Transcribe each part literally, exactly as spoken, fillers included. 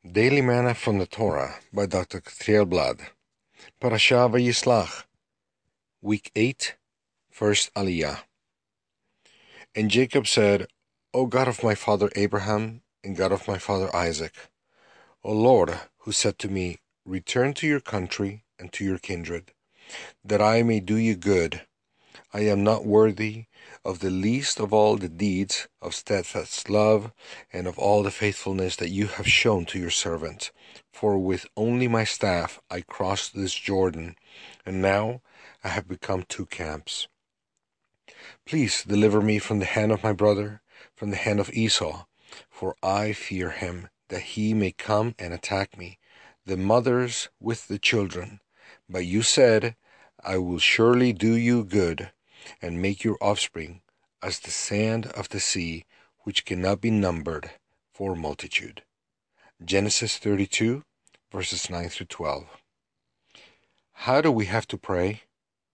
Daily Manna from the Torah by Doctor Katriel Blad. Parashah Vayislach, Week eight, First Aliyah. And Jacob said, O God of my father Abraham, and God of my father Isaac, O Lord, who said to me, Return to your country and to your kindred, that I may do you good. I am not worthy of the least of all the deeds of steadfast love and of all the faithfulness that you have shown to your servant. For with only my staff I crossed this Jordan, and now I have become two camps. Please deliver me from the hand of my brother, from the hand of Esau, for I fear him, that he may come and attack me, the mothers with the children. But you said, I will surely do you good, and make your offspring as the sand of the sea, which cannot be numbered for multitude. Genesis thirty-two, verses nine through twelve. How do we have to pray?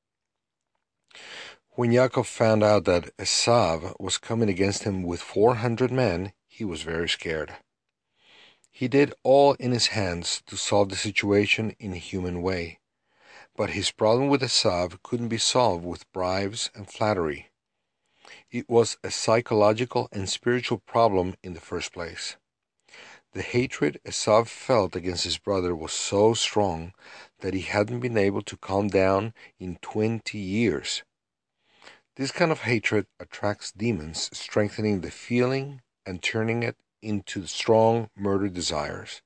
When Yaakov found out that Esav was coming against him with four hundred men, he was very scared. He did all in his hands to solve the situation in a human way, but his problem with Esav couldn't be solved with bribes and flattery. It was a psychological and spiritual problem in the first place. The hatred Esav felt against his brother was so strong that he hadn't been able to calm down in twenty years. This kind of hatred attracts demons, strengthening the feeling and turning it into strong murder desires.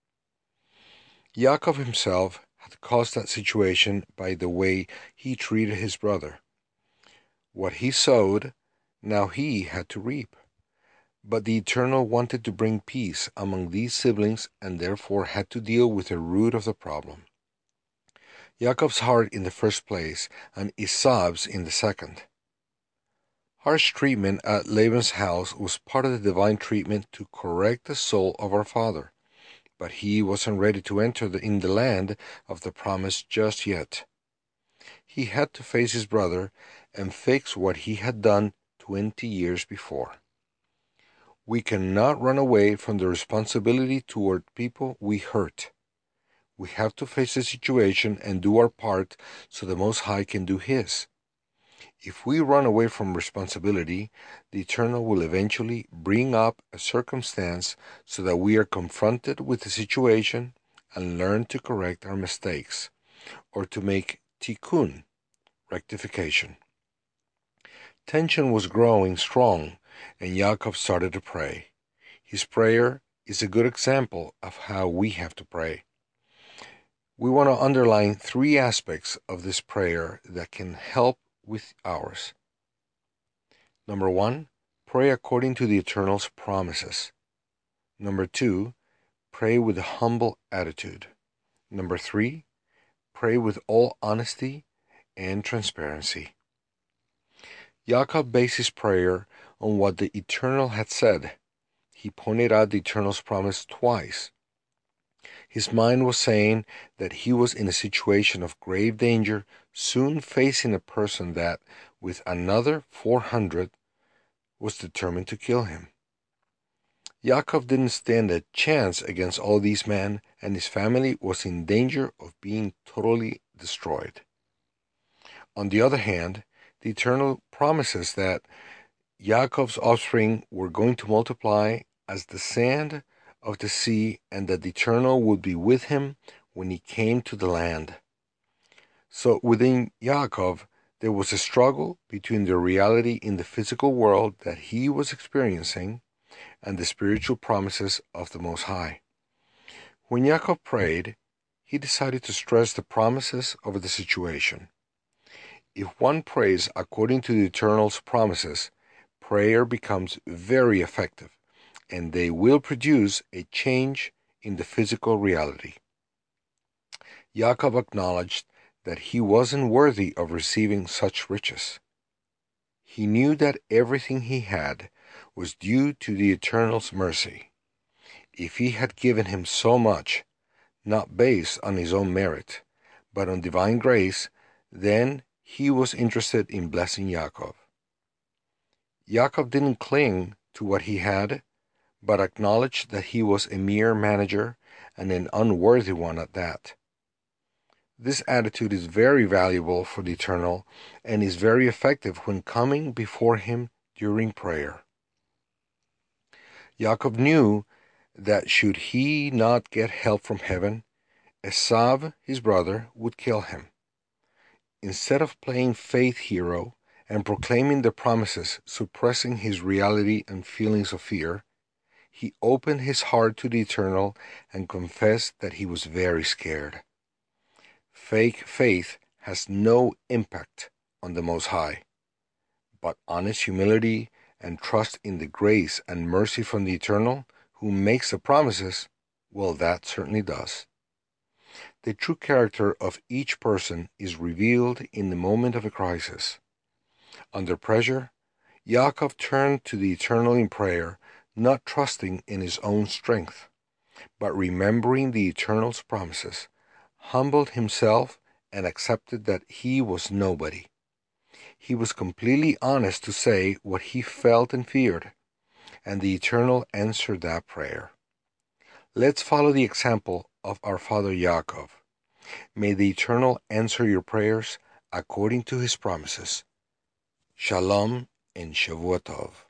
Yaakov himself had caused that situation by the way he treated his brother. What he sowed, now he had to reap. But the Eternal wanted to bring peace among these siblings and therefore had to deal with the root of the problem. Yaakov's heart in the first place and Esav's in the second. Harsh treatment at Laban's house was part of the divine treatment to correct the soul of our father, but he wasn't ready to enter the, in the land of the promise just yet. He had to face his brother and fix what he had done twenty years before. We cannot run away from the responsibility toward people we hurt. We have to face the situation and do our part so the Most High can do His. If we run away from responsibility, the Eternal will eventually bring up a circumstance so that we are confronted with the situation and learn to correct our mistakes, or to make tikkun, rectification. Tension was growing strong, and Yaakov started to pray. His prayer is a good example of how we have to pray. We want to underline three aspects of this prayer that can help with ours. Number one, pray according to the Eternal's promises. Number two, pray with a humble attitude. Number three, pray with all honesty and transparency. Yaakov based his prayer on what the Eternal had said. He pointed out the Eternal's promise twice. His mind was saying that he was in a situation of grave danger, soon facing a person that, with another four hundred, was determined to kill him. Yaakov didn't stand a chance against all these men, and his family was in danger of being totally destroyed. On the other hand, the Eternal promises that Yaakov's offspring were going to multiply as the sand of the sea, and that the Eternal would be with him when he came to the land. So within Yaakov, there was a struggle between the reality in the physical world that he was experiencing and the spiritual promises of the Most High. When Yaakov prayed, he decided to stress the promises over the situation. If one prays according to the Eternal's promises, prayer becomes very effective, and they will produce a change in the physical reality. Yaakov acknowledged that he wasn't worthy of receiving such riches. He knew that everything he had was due to the Eternal's mercy. If he had given him so much, not based on his own merit, but on divine grace, then he was interested in blessing Yaakov. Yaakov didn't cling to what he had, but acknowledged that he was a mere manager and an unworthy one at that. This attitude is very valuable for the Eternal and is very effective when coming before him during prayer. Jacob knew that should he not get help from heaven, Esav, his brother, would kill him. Instead of playing faith hero and proclaiming the promises, suppressing his reality and feelings of fear, he opened his heart to the Eternal and confessed that he was very scared. Fake faith has no impact on the Most High, but honest humility and trust in the grace and mercy from the Eternal, who makes the promises, well, that certainly does. The true character of each person is revealed in the moment of a crisis. Under pressure, Yaakov turned to the Eternal in prayer, not trusting in his own strength, but remembering the Eternal's promises, humbled himself and accepted that he was nobody. He was completely honest to say what he felt and feared, and the Eternal answered that prayer. Let's follow the example of our father Yaakov. May the Eternal answer your prayers according to his promises. Shalom and Shavua Tov.